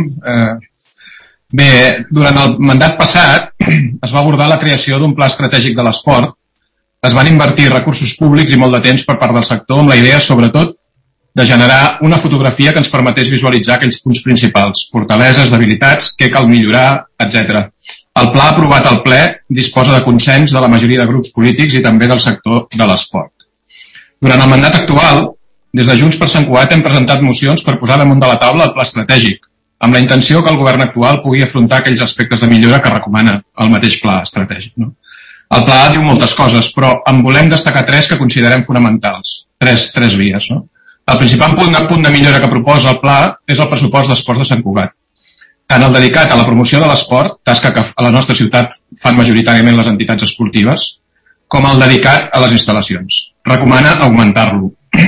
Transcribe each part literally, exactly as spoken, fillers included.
Bé, durant el mandat passat es va abordar la creació d'un pla estratègic de l'esport. Es van invertir recursos públics i molt de temps per part del sector amb la idea, sobretot, de generar una fotografia que ens permetés visualitzar aquells punts principals, fortaleses, debilitats, què cal millorar, etcètera. El pla aprovat al ple disposa de consens de la majoria de grups polítics i també del sector de l'esport. Durant el mandat actual, des de Junts per Sant Cugat hem presentat mocions per posar damunt de la taula el pla estratègic, amb la intenció que el govern actual pugui afrontar aquells aspectes de millora que recomana el mateix pla estratègic. No? El pla diu moltes coses, però en volem destacar tres que considerem fonamentals, tres, tres vies. No? El principal punt de, punt de millora que proposa el pla és el pressupost d'esports de Sant Cugat. Tant el dedicat a la promoció de l'esport, tasca que a la nostra ciutat fan majoritàriament les entitats esportives, com el dedicat a les instal·lacions. Recomana augmentar-lo.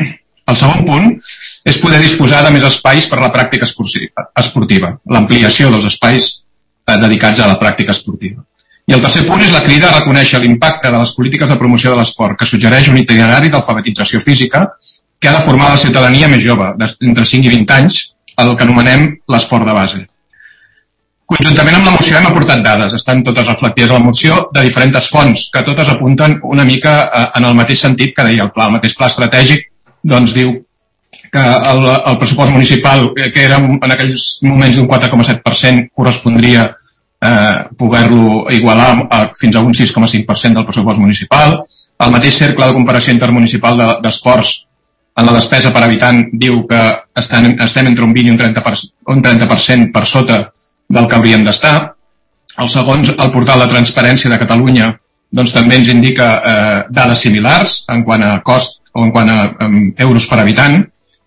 El segon punt és poder disposar de més espais per a la pràctica esportiva, l'ampliació dels espais dedicats a la pràctica esportiva. I el tercer punt és la crida a reconèixer l'impacte de les polítiques de promoció de l'esport, que suggereix un itinerari d'alfabetització física que ha de formar la ciutadania més jove, d'entre cinc i vint anys, el que anomenem l'esport de base. Conjuntament amb la moció hem aportat dades, estan totes reflectides a la moció, de diferents fonts, que totes apunten una mica en el mateix sentit que deia el pla. El mateix pla estratègic doncs, diu que el, el pressupost municipal, que era en aquells moments d'un quatre coma set per cent, correspondria eh, poder-lo igualar a, fins a un sis coma cinc per cent del pressupost municipal. El mateix cercle de comparació intermunicipal d'esports de, en la despesa per habitant diu que estan, estem entre un vint i un trenta per cent, un trenta per cent per sota del que hauríem d'estar. El segon, el portal de transparència de Catalunya, doncs també ens indica eh, dades similars en quant a cost o en quant a um, euros per habitant.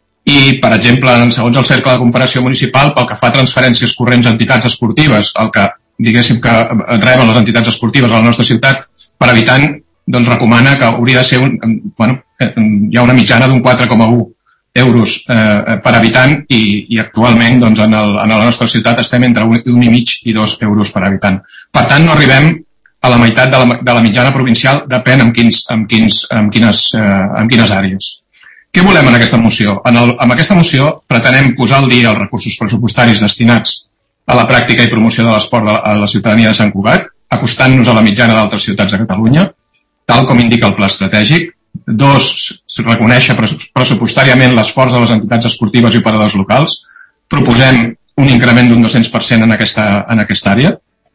I, per exemple, segons el cercle de comparació municipal, pel que fa a transferències corrents a entitats esportives, el que, diguéssim, que reben les entitats esportives a la nostra ciutat per habitant, doncs recomana que hauria de ser un, bueno, hi ha una mitjana d'un quatre coma un euros eh, per habitant i, i actualment doncs, en, el, en la nostra ciutat estem entre un, un i mig i dos euros per habitant. Per tant, no arribem a la meitat de la, de la mitjana provincial, depèn en, quins, en, quins, en, quines, eh, en quines àrees. Què volem en aquesta moció? En, el, en aquesta moció pretenem posar al dia els recursos pressupostaris destinats a la pràctica i promoció de l'esport a la ciutadania de Sant Cugat, acostant-nos a la mitjana d'altres ciutats de Catalunya, tal com indica el pla estratègic. Dos, reconèixer pressupostàriament l'esforç de les entitats esportives i operadors locals. Proposem un increment d'un dos-cents per cent en aquesta, en aquesta àrea.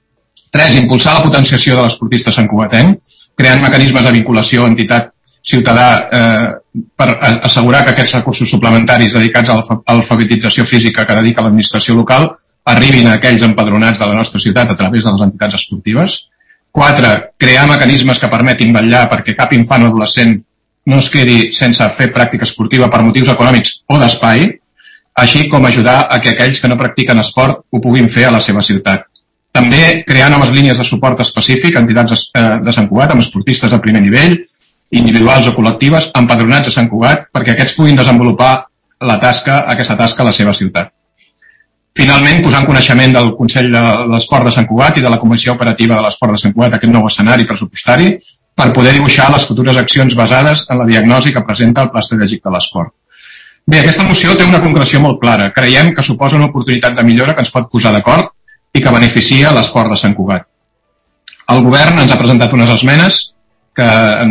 Tres, impulsar la potenciació de l'esportista santcugatenc, creant mecanismes de vinculació entitat-ciutadà eh, per assegurar que aquests recursos suplementaris dedicats a l'alfabetització física que dedica l'administració local arribin a aquells empadronats de la nostra ciutat a través de les entitats esportives. Quatre, crear mecanismes que permetin vetllar perquè cap infant o adolescent no es quedi sense fer pràctica esportiva per motius econòmics o d'espai, així com ajudar a que aquells que no practiquen esport ho puguin fer a la seva ciutat. També crear noves línies de suport específic a entitats de Sant Cugat, amb esportistes de primer nivell, individuals o col·lectives, empadronats a Sant Cugat, perquè aquests puguin desenvolupar la tasca, aquesta tasca a la seva ciutat. Finalment, posar en coneixement del Consell de l'Esport de Sant Cugat i de la Comissió Operativa de l'Esport de Sant Cugat aquest nou escenari pressupostari per poder dibuixar les futures accions basades en la diagnosi que presenta el Pla Estratègic de l'Esport. Bé, aquesta moció té una concreció molt clara. Creiem que suposa una oportunitat de millora que ens pot posar d'acord i que beneficia l'esport de Sant Cugat. El govern ens ha presentat unes esmenes que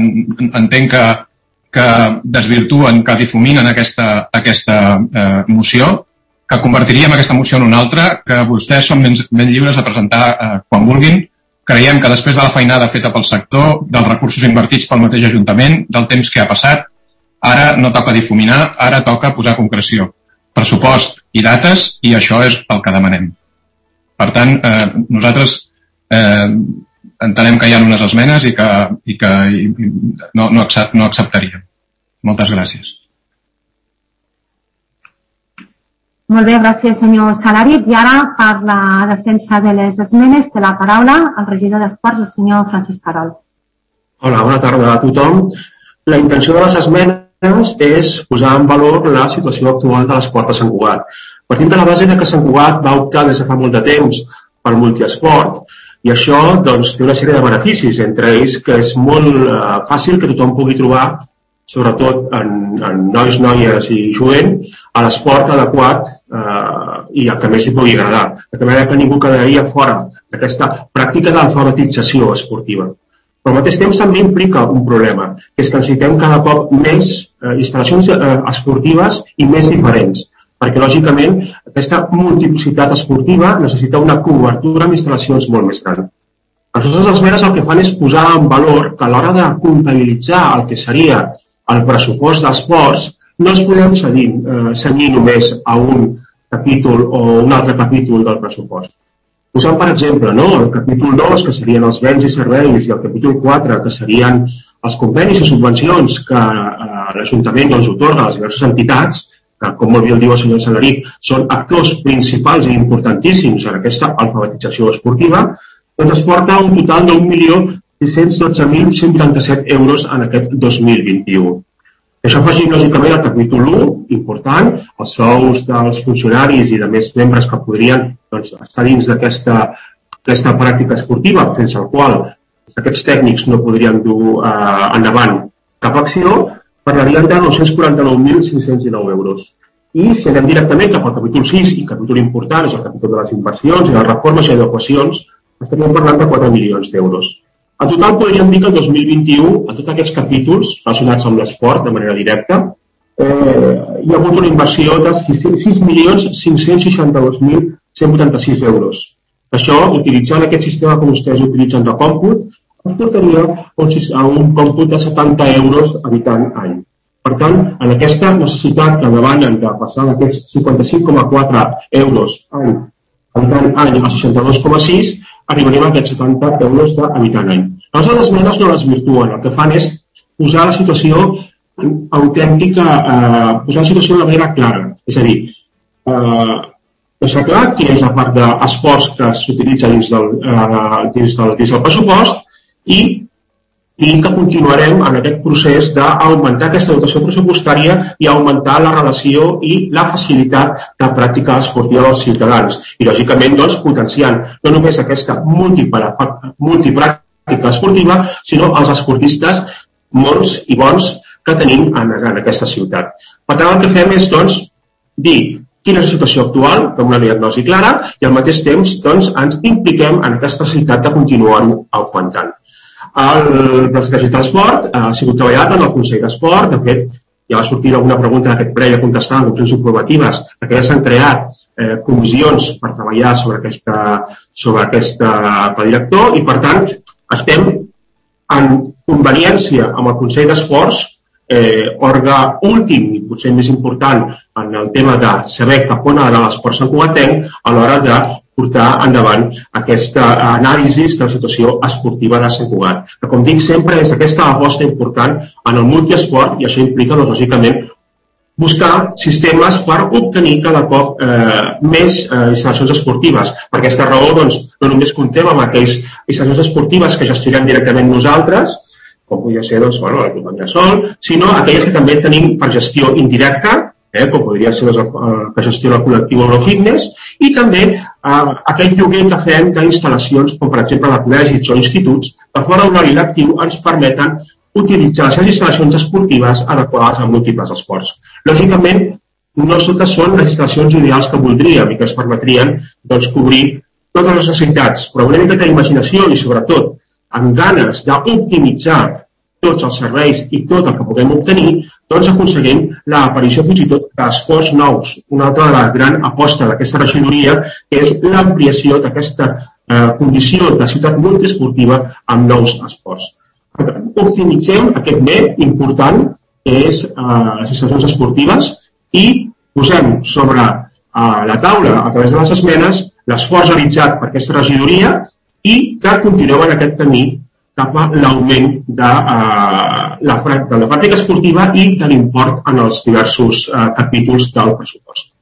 entenc que, que desvirtuen, que difuminen aquesta, aquesta eh, moció, que convertiríem aquesta moció en una altra, que vostès són ben, ben lliures a presentar eh, quan vulguin. Creiem que després de la feinada feta pel sector, dels recursos invertits pel mateix Ajuntament, del temps que ha passat, ara no toca difuminar, ara toca posar concreció, pressupost i dates, i això és el que demanem. Per tant, eh, nosaltres eh, entenem que hi ha unes esmenes i que, i que i no, no, accept, no acceptaríem. Moltes gràcies. Molt bé, gràcies senyor Salari. I ara, per la defensa de les esmenes, té la paraula el regidor d'Esports, el senyor Francesc Carol. Hola, bona tarda a tothom. La intenció de les esmenes és posar en valor la situació actual de l'esport a Sant Cugat. Partim de la base que Sant Cugat va optar des de fa molt de temps pel multiesport i això doncs, té una sèrie de beneficis, entre ells que és molt eh, fàcil que tothom pugui trobar, sobretot en, en nois, noies i jovent, a l'esport adequat eh, i el que més li pugui agradar. De tal manera que ningú quedaria fora d'aquesta pràctica d'alfabetització esportiva. Però al mateix temps també implica un problema, que és que necessitem cada cop més eh, instal·lacions eh, esportives i més diferents, perquè lògicament aquesta multiplicitat esportiva necessita una cobertura amb instal·lacions molt més gran. Les nostres esmenes el que fan és posar en valor que a l'hora de comptabilitzar el que seria el pressupost d'esports no ens podem cedir, eh, cenyir només a un capítol o un altre capítol del pressupost. Posant, per exemple, no, el capítol dos, que serien els béns i serveis, i el capítol quatre, que serien els convenis i subvencions que eh, l'Ajuntament doncs, otorga a les diverses entitats, que, com molt bé el diu el senyor Salaric, són actors principals i importantíssims en aquesta alfabetització esportiva, doncs es porta un total d'un milió sis-cents dotze mil cent vuitanta-set euros en aquest dos mil vint-i-u. Això afegim, lògicament, al capítol u, important, els sous dels funcionaris i de més membres que podrien doncs, estar dins d'aquesta pràctica esportiva, sense el qual aquests tècnics no podrien dur eh, endavant cap acció, parlarien de nou-cents quaranta-nou mil cinc-cents dinou euros. I si anem directament cap al capítol sis, i capítol important és el capítol de les inversions i les reformes i adequacions, estaríem parlant de quatre milions d'euros. En total, podríem dir que el dos mil vint-i-u, a tots aquests capítols relacionats amb l'esport de manera directa, eh, hi ha hagut una inversió de sis milions cinc-cents seixanta-dos mil cent vuitanta-sis euros. Això, utilitzant aquest sistema que vostès utilitzen de còmput, ens portaria a un còmput de setanta euros habitant any. Per tant, en aquesta necessitat que demanen de passar d'aquests cinquanta-cinc coma quatre euros any habitant any a seixanta-dos coma sis, arribarem a aquests setanta euros d'habitant any. Les altres esmenes no les virtuen, el que fan és posar la situació autèntica, eh, posar la situació de manera clara. És a dir, eh, deixar clar quina és la part d'esports que s'utilitza dins, del, eh, dins, del, dins del pressupost i dir que continuarem en aquest procés d'augmentar aquesta dotació pressupostària i augmentar la relació i la facilitat de pràctica esportiva dels ciutadans. I, lògicament, doncs, potenciant no només aquesta multipràctica esportiva, sinó els esportistes molts i bons que tenim en, en aquesta ciutat. Per tant, el que fem és, doncs, dir quina és la situació actual, amb una diagnosi clara, i al mateix temps doncs, ens impliquem en aquesta necessitat de continuar-ho augmentant. El Pla Estratègic de l'Esport ha sigut treballat en el Consell d'Esport. De fet, ja va sortir alguna pregunta d'aquest ple ja contestant en comissions informatives, que ja s'han creat eh, comissions per treballar sobre aquesta, sobre aquesta pla director i, per tant, estem en conveniència amb el Consell d'Esports, eh, òrgan últim i potser més important en el tema de saber cap on anar l'esport santcugatenc a l'hora de portar endavant aquesta anàlisi de la situació esportiva de Sant Cugat. Que, com dic sempre, és aquesta aposta important en el multiesport i això implica, doncs, lògicament, buscar sistemes per obtenir cada cop eh, més eh, instal·lacions esportives. Per aquesta raó, doncs, no només comptem amb aquelles instal·lacions esportives que gestionem directament nosaltres, com podria ser, doncs, bueno, el Club Andresol, sinó aquelles que també tenim per gestió indirecta, Eh, com podria ser el que gestiona el col·lectiu Eurofitness, i també eh, aquell lloguer que fem d'instal·lacions, com per exemple de col·legis o instituts, que fora d'horari lectiu ens permeten utilitzar les instal·lacions esportives adequades a múltiples esports. Lògicament, no totes són les instal·lacions ideals que voldríem i que ens permetrien doncs, cobrir totes les necessitats, però una mica d'imaginació i, sobretot, amb ganes d'optimitzar tots els serveis i tot el que puguem obtenir, doncs aconseguim l'aparició fins i tot d'esports nous. Una altra de la gran aposta d'aquesta regidoria és l'ampliació d'aquesta eh, condició de ciutat multiesportiva amb nous esports. Optimitzem aquest bé important que és eh, les instal·lacions esportives i posem sobre eh, la taula, a través de les esmenes, l'esforç realitzat per aquesta regidoria i que continuem en aquest camí cap a l'augment de, uh, la, de la pràctica esportiva i de l'import en els diversos uh, capítols del pressupost.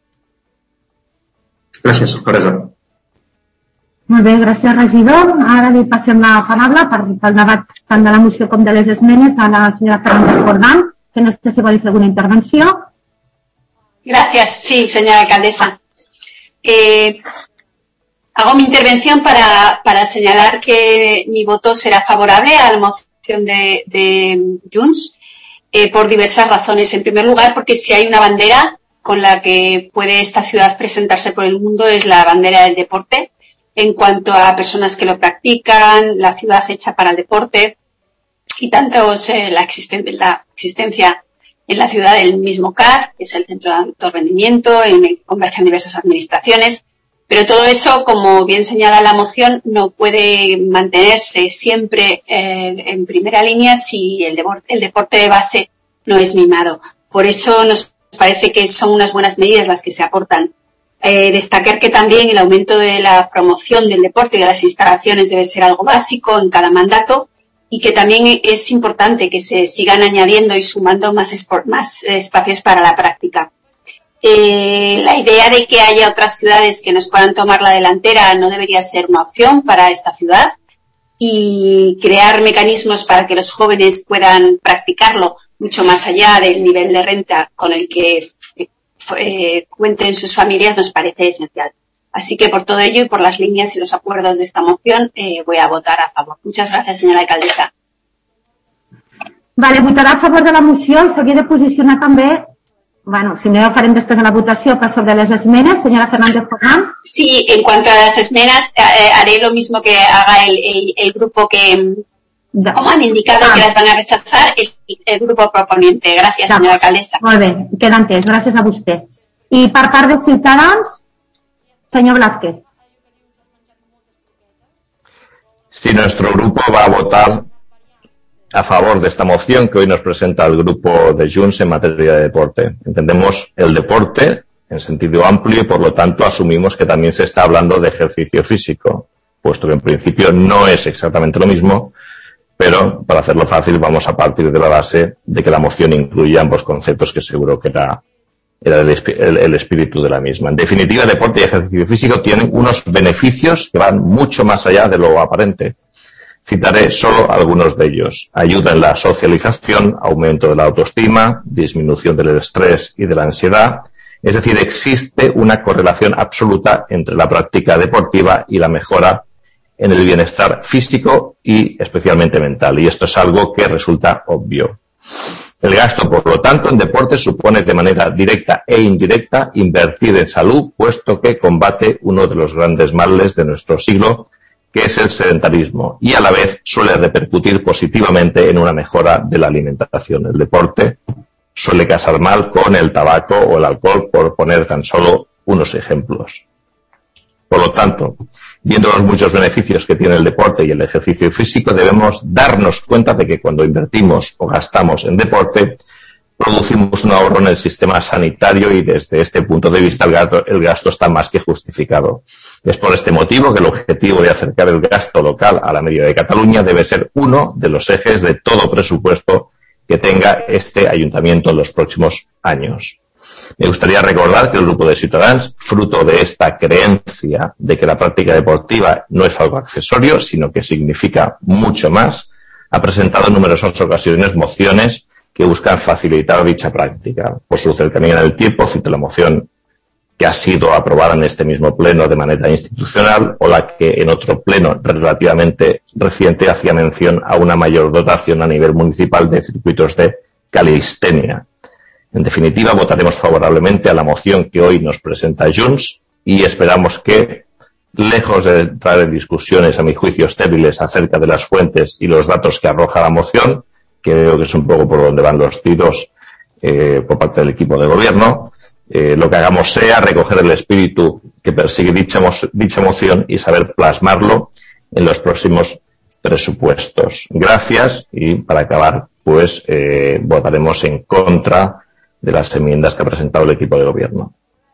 Gràcies, alcaldessa. Molt bé, gràcies, regidor. Ara li passem la paraula per el debat tant de la moció com de les esmenes a la senyora Carmen Jordán, que no sé si vol fer alguna intervenció. Gracias, sí, señora alcaldesa. Eh... Hago mi intervención para, para señalar que mi voto será favorable a la moción de, de Junts eh, por diversas razones. En primer lugar, porque si hay una bandera con la que puede esta ciudad presentarse por el mundo es la bandera del deporte, en cuanto a personas que lo practican, la ciudad hecha para el deporte y tantos eh, la, existen la existencia en la ciudad del mismo C A R, que es el centro de alto rendimiento, en el que convergen diversas administraciones, pero todo eso, como bien señala la moción, no puede mantenerse siempre eh, en primera línea si el deporte, el deporte de base no es mimado. Por eso nos parece que son unas buenas medidas las que se aportan. Eh, destacar que también el aumento de la promoción del deporte y de las instalaciones debe ser algo básico en cada mandato, y que también es importante que se sigan añadiendo y sumando más, más espacios para la práctica. Eh, la idea de que haya otras ciudades que nos puedan tomar la delantera no debería ser una opción para esta ciudad, y crear mecanismos para que los jóvenes puedan practicarlo mucho más allá del nivel de renta con el que eh, cuenten sus familias nos parece esencial. Así que por todo ello y por las líneas y los acuerdos de esta moción eh, voy a votar a favor. Muchas gracias, senyora alcaldessa. Vale, votarà a favor de la moció i s'hauria de posicionar també, bueno, si no ja ho farem després de la votació, per sobre les esmenes. Senyora Fernández Fornán. Sí, en cuanto a las esmenas, eh, haré lo mismo que haga el, el, el grupo que, de... como han indicado ah. que las van a rechazar, el, el grupo proponiente. Gracias, senyora alcaldessa. Molt bé, queda entès. Gràcies a vostè. I per part de Ciutadans, señor Blázquez. Sí, nuestro grupo va a votar a favor de esta moción que hoy nos presenta el grupo de Junts en materia de deporte. Entendemos el deporte en sentido amplio y, por lo tanto, asumimos que también se está hablando de ejercicio físico, puesto que en principio no es exactamente lo mismo, pero para hacerlo fácil vamos a partir de la base de que la moción incluye ambos conceptos, que seguro que era era el, el, el espíritu de la misma. En definitiva, deporte y ejercicio físico tienen unos beneficios que van mucho más allá de lo aparente. Citaré solo algunos de ellos. Ayuda en la socialización, aumento de la autoestima, disminución del estrés y de la ansiedad. Es decir, existe una correlación absoluta entre la práctica deportiva y la mejora en el bienestar físico y especialmente mental. Y esto es algo que resulta obvio. El gasto, por lo tanto, en deporte supone de manera directa e indirecta invertir en salud, puesto que combate uno de los grandes males de nuestro siglo, que es el sedentarismo, y a la vez suele repercutir positivamente en una mejora de la alimentación. El deporte suele casar mal con el tabaco o el alcohol, por poner tan solo unos ejemplos. Por lo tanto, viendo los muchos beneficios que tiene el deporte y el ejercicio físico, debemos darnos cuenta de que cuando invertimos o gastamos en deporte, producimos un ahorro en el sistema sanitario y desde este punto de vista el gasto, el gasto está más que justificado. Es por este motivo que el objetivo de acercar el gasto local a la media de Cataluña debe ser uno de los ejes de todo presupuesto que tenga este ayuntamiento en los próximos años. Me gustaría recordar que el grupo de Ciutadans, fruto de esta creencia de que la práctica deportiva no es algo accesorio, sino que significa mucho más, ha presentado en numerosas ocasiones mociones que buscan facilitar dicha práctica. Por su cercanía en el tiempo, cito la moción que ha sido aprobada en este mismo pleno de manera institucional o la que en otro pleno relativamente reciente hacía mención a una mayor dotación a nivel municipal de circuitos de calistenia. En definitiva, votaremos favorablemente a la moción que hoy nos presenta Junts y esperamos que, lejos de entrar en discusiones, a mi juicio, estériles acerca de las fuentes y los datos que arroja la moción, que veo que es un poco por donde van los tiros eh, por parte del equipo de gobierno, eh, lo que hagamos sea recoger el espíritu que persigue dicha, mo dicha moción y saber plasmarlo en los próximos presupuestos. Gracias y, para acabar, pues eh, votaremos en contra de las enmiendas que ha presentado el equipo de gobierno.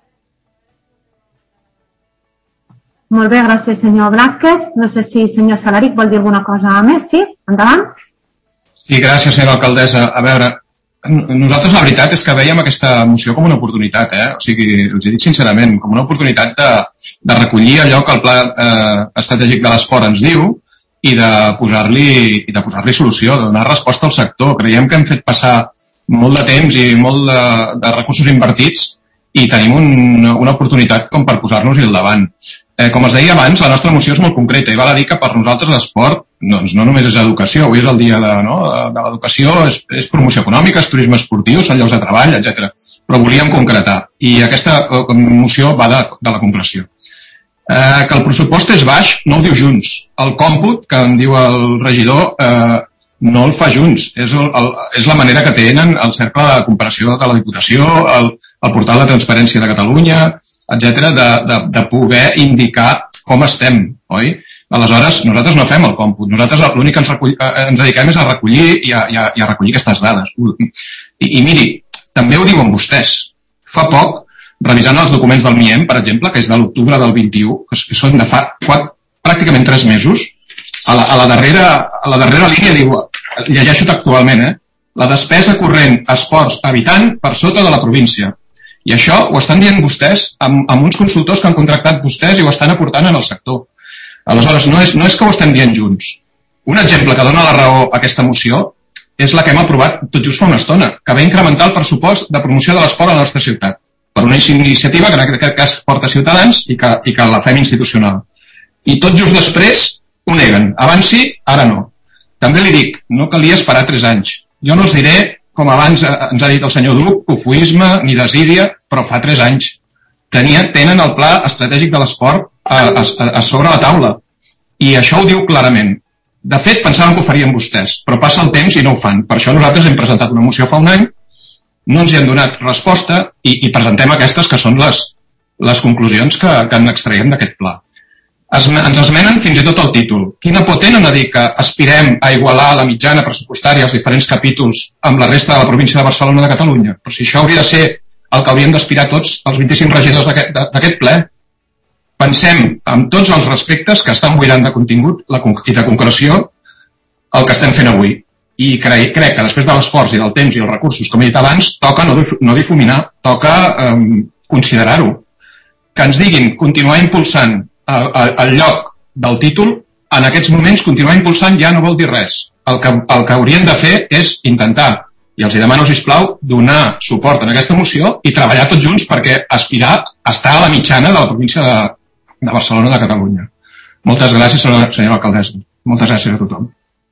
Molt bé, gràcies, senyor Blázquez. No sé si senyor Salaric vol dir alguna cosa més. Sí? Endavant. Sí, gràcies, senyora alcaldessa. A veure, nosaltres la veritat és que veiem aquesta moció com una oportunitat, eh? O sigui, us he dit sincerament, com una oportunitat de, de recollir allò que el pla eh, estratègic de l'esport ens diu i de posar-li i de posar-li solució, de donar resposta al sector. Creiem que hem fet passar molt de temps i molt de, de recursos invertits i tenim un, una oportunitat com per posar-nos-hi al davant. Eh, com es deia abans, la nostra moció és molt concreta i val a dir que per nosaltres l'esport doncs, no només és educació, avui és el dia de, no, de, de l'educació, és, és promoció econòmica, és turisme esportiu, són llocs de treball, etcètera. però volíem concretar. I aquesta moció va de, de la concreció. Eh, que el pressupost és baix, no ho diu Junts. El còmput, que em diu el regidor, eh, no el fa Junts. És, el, el, és la manera que tenen el cercle de comparació de la Diputació, el, el portal de transparència de Catalunya, etcètera, de, de, de poder indicar com estem, oi? Aleshores, nosaltres no fem el còmput. Nosaltres l'únic que ens, recull, eh, ens dediquem és a recollir i a, i a, i a recollir aquestes dades. I, I miri, també ho diuen vostès. Fa poc, revisant els documents del M I E M, per exemple, que és de l'octubre del vint-i-u, que són de fa quatre, pràcticament tres mesos, a la, a, la darrera, a la darrera línia diu, llegeixo textualment, eh? La despesa corrent esports habitant per sota de la província. I això ho estan dient vostès amb, amb uns consultors que han contractat vostès i ho estan aportant en el sector. Aleshores, no és, no és que ho estem dient junts. Un exemple que dona la raó a aquesta moció és la que hem aprovat tot just fa una estona, que va incrementar el pressupost de promoció de l'esport a la nostra ciutat, per una iniciativa que en aquest cas porta Ciutadans i que, i que la fem institucional. I tot just després ho neguen. Abans sí, ara no. També li dic, no calia esperar tres anys. Jo no els diré, com abans ens ha dit el senyor Duc, cofoisme ni desídia, però fa tres anys. Tenia, tenen el pla estratègic de l'esport a, a, a sobre la taula. I això ho diu clarament. De fet, pensàvem que ho farien vostès, però passa el temps i no ho fan. Per això nosaltres hem presentat una moció fa un any, no ens hi han donat resposta i, i presentem aquestes que són les, les conclusions que, que en extraiem d'aquest pla. Es, ens esmenen fins i tot el títol. Quina por tenen a dir que aspirem a igualar la mitjana pressupostària als diferents capítols amb la resta de la província de Barcelona de Catalunya? Però si això hauria de ser el que hauríem d'aspirar tots els vint-i-cinc regidors d'aquest ple. Pensem amb tots els respectes que estan buidant de contingut la, i de concreció el que estem fent avui. I crec, crec que després de l'esforç i del temps i els recursos, com he dit abans, toca no, no difuminar, toca eh, considerar-ho. Que ens diguin continuar impulsant el, el, el lloc del títol, en aquests moments continuar impulsant ja no vol dir res. El que, el que haurien de fer és intentar, i els demano, sisplau, donar suport en aquesta moció i treballar tots junts perquè aspirar a estar a la mitjana de la província de, de Barcelona de Catalunya. Moltes gràcies, senyora alcaldessa. Moltes gràcies a tothom.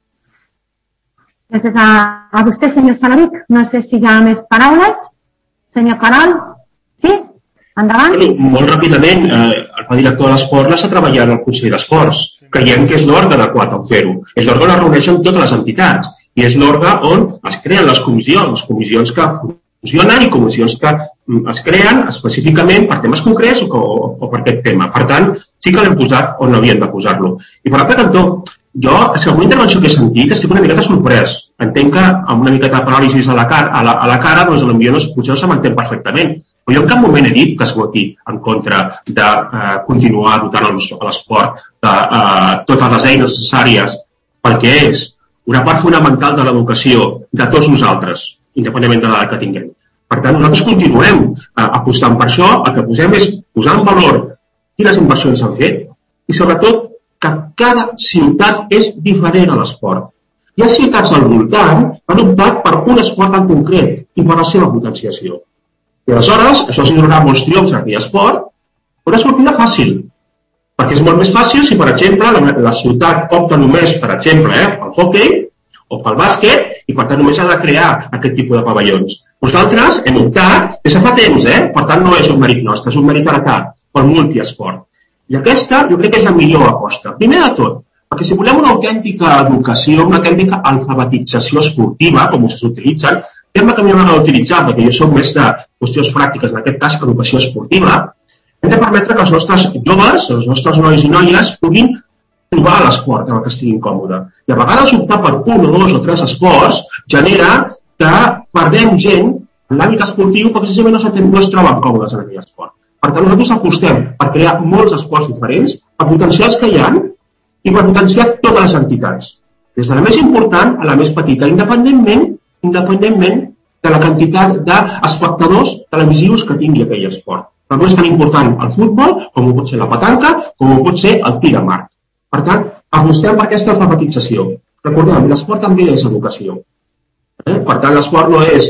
Gràcies a, a vostè, senyor Saladic. No sé si hi ha més paraules. Senyor Caral, sí? Endavant. Bueno, molt ràpidament, eh, el pla director de l'esport l'està treballant al Consell d'Esports. Creiem que és l'òrgan adequat a fer-ho. És l'òrgan on es reuneixen totes les entitats i és l'òrgan on es creen les comissions, les comissions que funcionen i comissions que es creen específicament per temes concrets o, o, o per aquest tema. Per tant, sí que l'hem posat on no havien de posar-lo. I per altre cantó, jo, si alguna intervenció que he sentit, estic una miqueta sorprès. Entenc que amb una miqueta de paràlisis a la cara, a la, a la cara doncs potser no, potser no se m'entén perfectament. Però jo en cap moment he dit que es voti en contra de eh, continuar dotant a l'esport de eh, totes les eines necessàries pel que és una part fonamental de l'educació de tots nosaltres, independentment de l'edat que tinguem. Per tant, nosaltres continuem eh, apostant per això, el que posem és posar en valor quines inversions s'han fet i sobretot que cada ciutat és diferent a l'esport. Hi ha ciutats al voltant que han optat per un esport en concret i per la seva potenciació. I aleshores, això sí donarà molts triomfs a aquell esport, una sortida fàcil, perquè és molt més fàcil si, per exemple, la, la ciutat opta només, per exemple, eh, pel hoquei o pel bàsquet i, per tant, només ha de crear aquest tipus de pavellons. Nosaltres hem optat, des de fa temps, eh, per tant, no és un mèrit nostre, és un mèrit heretat pel multiesport. I aquesta, jo crec que és la millor aposta. Primer de tot, perquè si volem una autèntica educació, una autèntica alfabetització esportiva, com vostès utilitzen, tema que a mi m'agrada utilitzar, perquè jo soc més de qüestions pràctiques, en aquest cas, educació esportiva, hem de permetre que els nostres joves, els nostres nois i noies, puguin trobar l'esport en el que estiguin còmodes. I a vegades optar per un o dos o tres esports genera que perdem gent en l'àmbit esportiu perquè precisament no, no es troben còmodes en aquell esport. Per tant, nosaltres apostem per crear molts esports diferents, per potenciar els que hi ha i per potenciar totes les entitats. Des de la més important a la més petita, independentment, independentment de la quantitat d'espectadors televisius que tingui aquell esport. Per no és tan important el futbol, com ho pot ser la petanca, com ho pot ser el tir amb arc. Per tant, apostem per aquesta alfabetització. Recordem, l'esport també és educació. Eh? Per tant, l'esport no és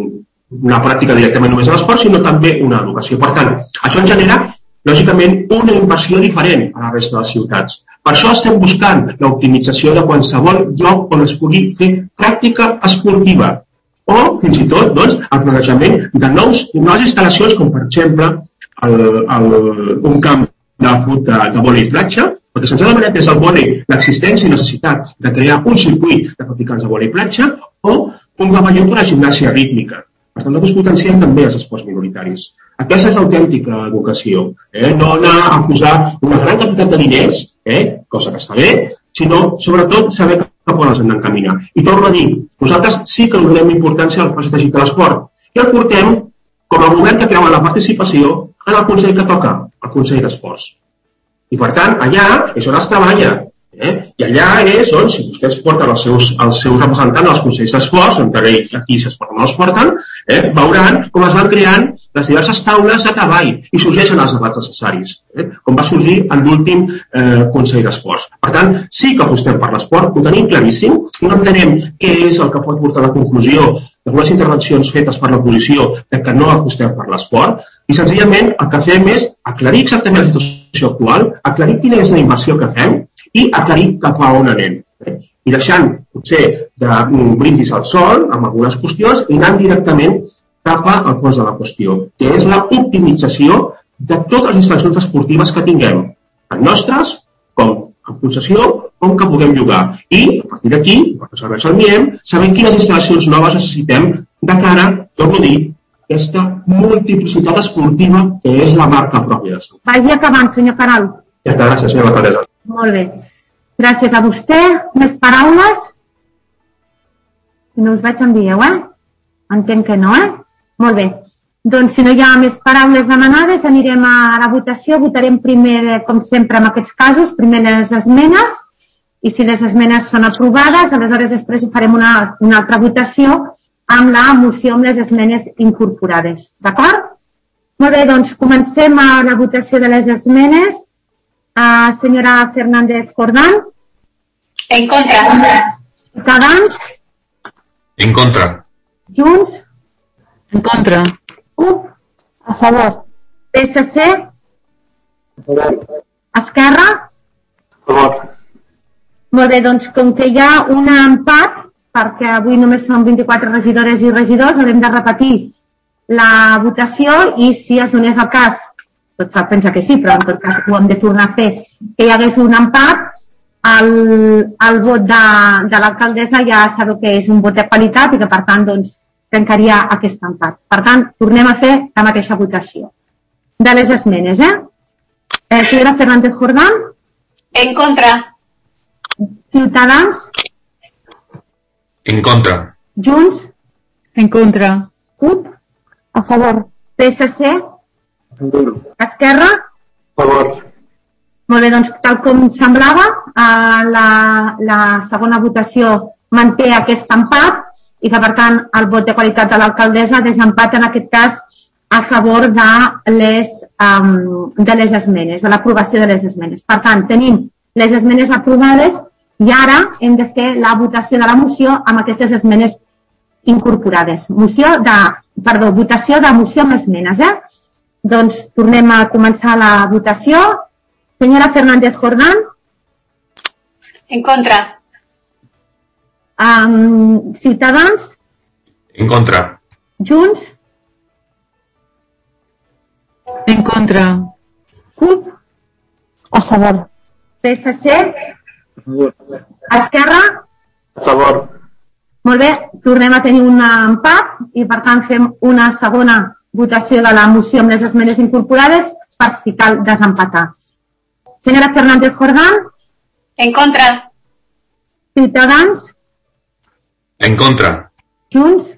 una pràctica directament només a l'esport, sinó també una educació. Per tant, això en genera, lògicament, una inversió diferent a la resta de les ciutats. Per això estem buscant l'optimització de qualsevol lloc on es pugui fer pràctica esportiva, o fins i tot doncs, el planejament de nous, noves instal·lacions, com per exemple el, el, un camp de fut de, de vòlei platja, perquè se'ns ha demanat des del vòlei l'existència i necessitat de crear un circuit de practicants de vòlei platja o un pavelló per a gimnàsia rítmica. Per tant, nosaltres potenciem també els esports minoritaris. Aquesta és l'autèntica educació. Eh? No anar a posar una gran quantitat de diners, eh? cosa que està bé, sinó, sobretot, saber cap on els hem d'encaminar. I torno a dir, nosaltres sí que donem importància al pla estratègic de l'esport i el portem com a govern que creu en la participació en el Consell que toca, el Consell d'Esports. I, per tant, allà és on es treballa. Eh? I allà és on, si vostès porten els seus, els seus representants als Consells d'Esports, on aquí s'esporten o no els porten, eh? veuran com es van creant les diverses taules de treball i sorgeixen els debats necessaris, eh? com va sorgir en l'últim eh, Consell d'Esports. Per tant, sí que apostem per l'esport, ho tenim claríssim, no entenem què és el que pot portar a la conclusió d'algunes intervencions fetes per l'oposició de que no apostem per l'esport, i senzillament el que fem és aclarir exactament la situació actual, aclarir quina és la inversió que fem i aclarir cap a on anem. Eh? I deixant, potser, de brindis al sol amb algunes qüestions i anant directament cap al fons de la qüestió, que és l'optimització de totes les instal·lacions esportives que tinguem, tant nostres com en concessió, com que puguem llogar. I, a partir d'aquí, perquè serveix el M I E M, saber quines instal·lacions noves necessitem de cara, torno a dir, aquesta multiplicitat esportiva que és la marca pròpia de salut. Vagi acabant, senyor Caral. Ja està, gràcies, senyora alcaldessa. Molt bé. Gràcies a vostè. Més paraules? No us vaig enviar, eh? Entenc que no, eh? Molt bé. Doncs si no hi ha més paraules demanades, anirem a la votació. Votarem primer, com sempre en aquests casos, primer les esmenes, i si les esmenes són aprovades, aleshores després farem una, una altra votació amb la moció amb les esmenes incorporades. D'acord? Molt bé, doncs comencem a la votació de les esmenes. Uh, senyora Fernández Jordán. En contra. Ciutadans. En contra. Junts. En contra. U. A favor. P S C. A favor. Esquerra. A favor. Molt bé, doncs com que hi ha un empat, perquè avui només són vint-i-quatre regidores i regidors, haurem de repetir la votació i si es donés el cas, tot fa pensar que sí, però en tot cas ho hem de tornar a fer, que hi hagués un empat, el, el vot de, de l'alcaldessa ja sabeu que és un vot de qualitat i que per tant doncs trencaria aquest empat. Per tant, tornem a fer la mateixa votació de les esmenes, eh? eh senyora Fernández Jordán. En contra. Ciutadans. En contra. Junts. En contra. C U P. A favor. P S C. A favor. Esquerra. A favor. Molt bé, doncs tal com semblava, la, la segona votació manté aquest empat i que per tant el vot de qualitat de l'alcaldessa desempata en aquest cas a favor de les, um, de les esmenes, de l'aprovació de les esmenes. Per tant, tenim les esmenes aprovades i ara hem de fer la votació de la moció amb aquestes esmenes incorporades. Moció de, perdó, votació de moció amb esmenes, eh? Doncs tornem a començar la votació. Senyora Fernández Jordán. En contra. Um, Ciutadans. En contra. Junts. En contra. C U P. A favor. P S C. A favor. Esquerra. A favor. Molt bé, tornem a tenir un empat i per tant fem una segona votació de la moció amb les esmenes incorporades per si cal desempatar. Senyora Fernández Jordán. En contra. Ciutadans. En contra. Junts.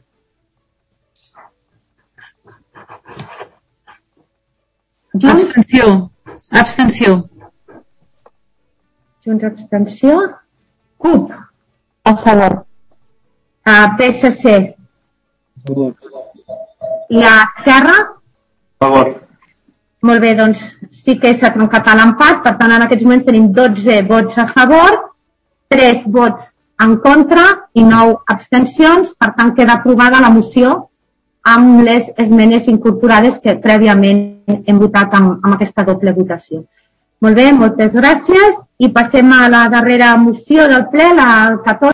Junts. Abstenció. Abstenció. Junts, abstenció. C U P. A favor. Uh, P S C. A favor. I a Esquerra. A favor. Molt bé, doncs sí que s'ha trencat l'empat, per tant en aquests moments tenim dotze vots a favor, tres vots en contra i nou abstencions, per tant queda aprovada la moció amb les esmenes incorporades que prèviament hem votat amb, amb aquesta doble votació. Molt bé, moltes gràcies i passem a la darrera moció del ple, la catorze.